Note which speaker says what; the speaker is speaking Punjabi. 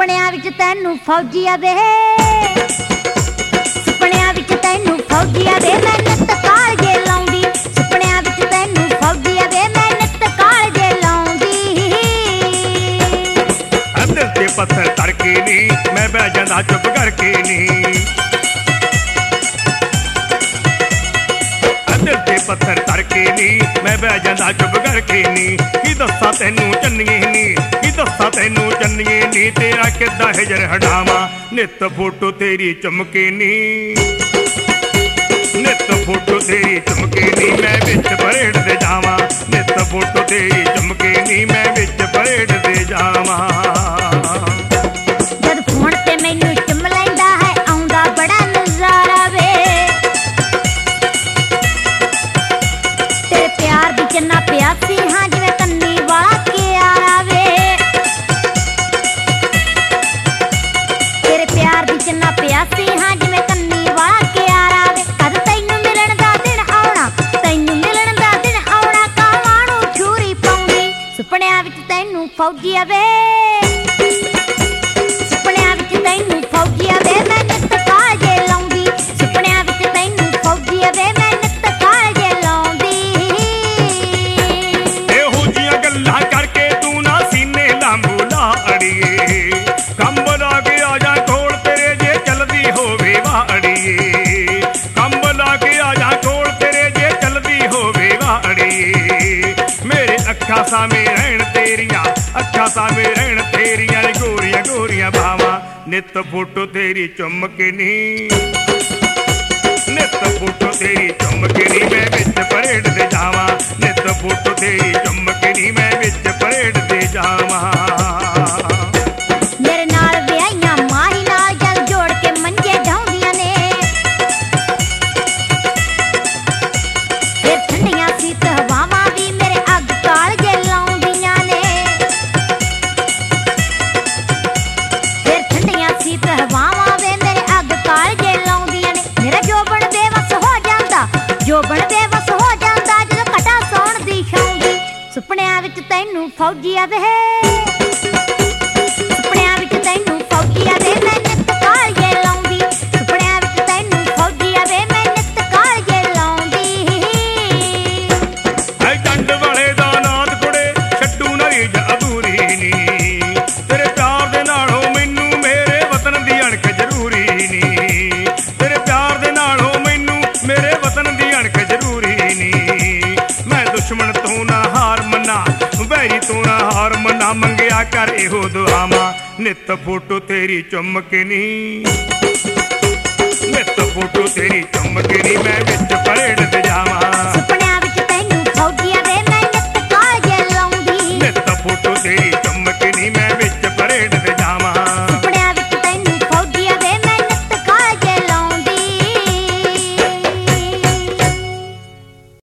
Speaker 1: ਸੁਪਨਿਆਂ ਵਿੱਚ ਤੈਨੂੰ ਫੌਜੀਆ ਵੇ, ਸੁਪਨਿਆਂ ਵਿੱਚ ਤੈਨੂੰ ਫੌਜੀਆ ਵੇ, ਮੈਂ ਨਿੱਤ ਕਾਲਜੇ ਲਾਉਂਦੀ। ਸੁਪਨਿਆਂ ਵਿੱਚ ਤੈਨੂੰ ਫੌਜੀਆ ਵੇ, ਮੈਂ ਨਿੱਤ ਕਾਲਜੇ ਲਾਉਂਦੀ।
Speaker 2: ਦਿਲ ਤੇ ਪੱਥਰ ਧਰ ਕੇ ਨੀ ਮੈਂ ਬਹਿ ਜਾਂਦਾ ਚੁੱਪ ਕਰਕੇ ਨੀ, ਦਿਲ ਤੇ ਪੱਥਰ ਧਰ ਕੇ ਨੀ ਮੈਂ ਬਹਿ ਜਾਂਦਾ ਚੁੱਪ ਕਰਕੇ ਨੀ। ਕੀ ਦੱਸਾਂ ਤੈਨੂੰ ਚੰਨੀਏ ਨੀ, ਕੀ ਦੱਸਾਂ ਤੈਨੂੰ ਚੰਨੀਏ ਨੀ, ਤੇਰਾ ਕਿੱਦਾਂ ਹਿਜਰ ਹਟਾਵਾਂ ਨਿੱਤ ਫੋਟੋ ਤੇਰੀ ਚਮਕੇ ਨੀ, ਨਿੱਤ ਫੋਟੋ ਤੇਰੀ ਚਮਕੇ ਨੀ, ਮੈਂ ਵਿੱਚ ਪਰੇਡ ਦੇ ਜਾਵਾਂ। ਨਿੱਤ ਫੋਟੋ ਤੇਰੀ ਚਮਕੇ ਨੀ, ਮੈਂ ਵਿੱਚ ਪਰੇਡ ਦੇ ਜਾਵਾਂ।
Speaker 1: ਜਦ ਫੋਨ ਤੇ ਮੈਨੂੰ ਚੁੰਮ ਲੈਂਦਾ ਹੈ ਆਉਂਦਾ ਬੜਾ ਨਜ਼ਾਰਾ ਵੇ, ਤੇਰੇ ਪਿਆਰ ਦੀ ਚੰਨਾ ਪਿਆਸੀ ਹਾਂ ਜਿਵੇਂ ਕੰਨੀ ਵਾਲਾ ਕਿਆਰਾ ਵੇ, ਤੇਰੇ ਪਿਆਰ ਦੀ ਚੰਨਾ ਪਿਆਸੀ ਹਾਂ ਜਿਵੇਂ ਕੰਨੀ ਵਾਲਾ ਕਿਆਰਾ ਵੇ। ਕਦ ਤੈਨੂੰ ਮਿਲਣ ਦਾ ਦਿਨ ਆਉਣਾ, ਤੈਨੂੰ ਮਿਲਣ ਦਾ ਦਿਨ ਆਉਣਾ, ਕਾਵਾਂ ਨੂੰ ਛੁਰੀ ਪਾਉਂਦੀ। ਸੁਪਨਿਆਂ ਵਿੱਚ ਤੈਨੂੰ ਫੌਜੀਆ ਵੇ, ਸੁਪਨਿਆਂ ਵਿੱਚ ਤੈਨੂੰ ਫੌਜੀਆ ਵੇ, ਮੈਂ ਨਿੱਤ ਕਾਲਜੇ ਲਾਉਂਦੀ। ਸੁਪਨਿਆਂ ਵਿੱਚ ਤੈਨੂੰ ਫੌਜੀਆ ਵੇ, ਮੈਂ ਨਿੱਤ ਕਾਲਜੇ ਲਾਉਂਦੀ।
Speaker 2: ਇਹੋ ਜਿਹੀਆਂ ਗੱਲਾਂ ਕਰਕੇ ਤੂੰ ਨਾ ਸੀਨੇ ਲਾਂਬੂ ਲਾ ਅੜੀਏ, ਕੰਬ ਲਾ ਕੇ ਆ ਜਾ ਕੋਲ ਤੇਰੇ ਜੇ ਚੱਲਦੀ ਹੋਵੇ ਵਾੜੀਏ, ਕੰਬ ਲਾ ਕੇ ਆ ਜਾ ਕੋਲ ਤੇਰੇ ਜੇ ਚੱਲਦੀ ਹੋਵੇ ਵਾੜੀਏ। ਮੇਰੇ ਅੱਖਾਂ ਸਾਹਮਣੇ ਰਹਿਣ ਤੇਰੀਆਂ, ਅੱਖਾਂ ਸਾਹਮਣੇ ਰਹਿਣ ਤੇਰੀਆਂ ਗੋਰੀਆਂ ਗੋਰੀਆਂ ਬਾਵਾਂ। ਨਿੱਤ ਫੋਟੋ ਤੇਰੀ ਚੁੰਮ ਕੇ ਨੀ, ਨਿੱਤ ਫੋਟੋ ਤੇਰੀ ਚੁੰਮ ਕੇ ਨੀ, ਮੈਂ ਵਿੱਚ ਪਰੇਡ ਦੇ ਜਾਵਾਂ। ਨਿੱਤ ਫੋਟੋ ਤੇਰੀ ਚੁੰਮ ਕੇ ਨੀ, ਮੈਂ ਵਿੱਚ ਪਰੇਡ ਦੇ ਜਾਵਾਂ।
Speaker 1: ਮੇਰੇ ਨਾਲ ਵਿਆਹੀਆਂ ਮਾਹੀ ਨਾਲ ਜਲ ਜੋੜ ਕੇ ਮੰਜੇ ਢਾਉਂਦੀਆਂ ਨੇ, ਫਿਰ ਠੰਡੀਆਂ ਸੀਤ ਹਵਾਵਾਂ ਵੀ ਮੇਰੇ ਅੱਗ ਕਾਲਜੇ ਲਾਉਂਦੀਆਂ ਨੇ, ਫਿਰ ਠੰਡੀਆਂ ਸੀਤ ਹਵਾਵਾਂ ਵੇ ਮੇਰੇ ਅੱਗ ਕਾਲਜੇ ਲਾਉਂਦੀਆਂ ਨੇ। ਮੇਰਾ ਜੋਬਨ ਬੇਵਸ ਹੋ ਜਾਂਦਾ, ਜੋਬਨ ਬੇਵਸ ਹੋ ਜਾਂਦਾ ਜਦੋਂ ਘਟਾ ਸੌਣ ਦੀ ਛਾਉਂਦੀ। ਸੁਪਨਿਆਂ ਵਿੱਚ ਤੈਨੂੰ ਫੌਜੀਆ ਵੇ, ਸੁਪਨਿਆਂ ਵਿੱਚ ਤੈਨੂੰ ਫੌਜੀਆ ਵੇ, ਮੈਂ ਨਿੱਤ ਕਾਲਜੇ ਲਾਉਂਦੀ। ਸੁਪਨਿਆਂ ਵਿੱਚ ਤੈਨੂੰ ਫੌਜੀਆ ਵੇ, ਮੈਂ ਨਿੱਤ ਕਾਲਜੇ ਲਾਉਂਦੀ।
Speaker 2: ਐ ਜੰਡ ਵਾਲੇ ਦਾ ਨਾਦ ਕੁੜੇ ਛੱਡੂ ਨਾ ਰੀਝ ਅਧੂਰੀ ਨੀ, ਤੇਰੇ ਪਿਆਰ ਦੇ ਨਾਲੋਂ ਮੈਨੂੰ ਮੇਰੇ ਵਤਨ ਦੀ ਅਣਖ ਜ਼ਰੂਰੀ ਨੀ, ਤੇਰੇ ਪਿਆਰ ਦੇ ਨਾਲੋਂ ਮੈਨੂੰ ਮੇਰੇ ਵਤਨ ਦੀ ਅਣਖ ਜ਼ਰੂਰੀ ਨੀ। ਮੈਂ ਦੁਸ਼ਮਣ ਤੋਂ ਨਾ ਹਾਰ ਮੰਨਾ, ਵੈਰੀ ਤੋਂ ਨਾ ਹਾਰ ਮੰਨਾ, ਮੰਗਿਆ ਕਰ ਇਹੋ ਦੁਆਵਾਂ। ਨਿੱਤ ਫੋਟੋ ਤੇਰੀ ਚੁੰਮ ਕੇ ਨੀ, ਨਿੱਤ ਫੋਟੋ ਤੇਰੀ ਚੁੰਮ ਕੇ ਨੀ, ਮੈਂ ਵਿੱਚ ਪਰੇਡ ਤੇ ਜਾਵਾਂ।